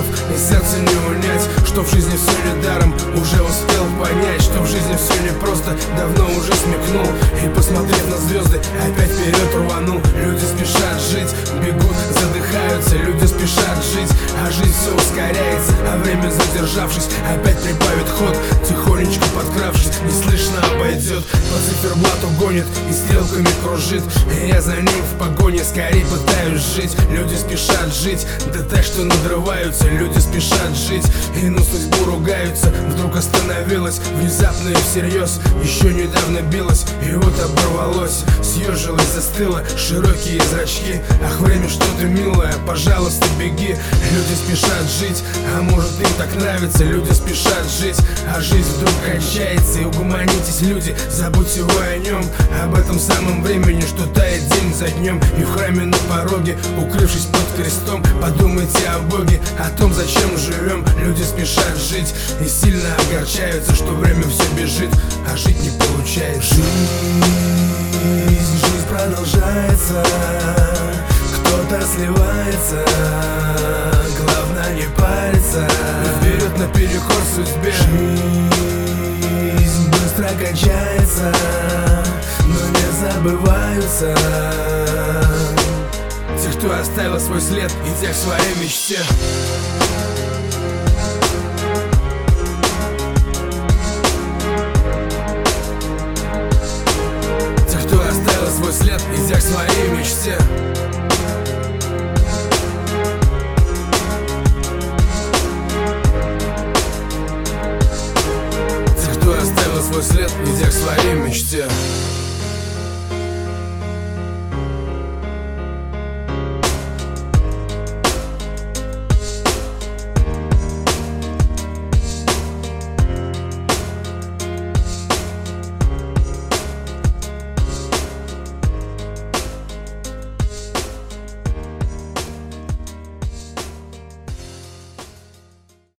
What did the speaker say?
прав, и сердце не унять, что в жизни все не даром. Уже успел понять, что в жизни все не просто, давно уже смекнул. И посмотрев на звезды, опять вперед рванул. Люди спешат жить, бегут, задыхаются. Люди спешат жить, а жизнь все ускоряется. А время, задержавшись, опять прибавит ход. Тихонечко подкравшись, неслышно обойдет. По циферблату гонит и стрелками кружит, и я за ним в погоне скорее пытаюсь жить. Люди спешат жить, да так что надрываются. Люди спешат жить и на судьбу ругаются. Вдруг остановилась, внезапно и всерьез. Еще недавно билась, и вот оборвалось. Съежилась, застыла, широкие зрачки. Ах, время, что ты, милая, пожалуйста, беги. Люди спешат жить, а может им так нравится. Люди спешат жить, а жизнь вдруг кончается. И угомонитесь, люди, забудьте вы о нем, об этом самом времени, что тает день за днем. И в храме на пороге, укрывшись под крестом, подумайте о Боге, о том, зачем живем. Люди спешат жить и сильно огорчаются, что время все бежит, а жить не получается. Жизнь продолжается, кто-то сливается, главное не париться. Вперед наперекор судьбе. Жизнь быстро кончается, но не забываются те, кто оставил свой след, идя к своей мечте. Те, кто оставил свой след, идя к своей мечте. Те, кто оставил свой след, идя к своей мечте.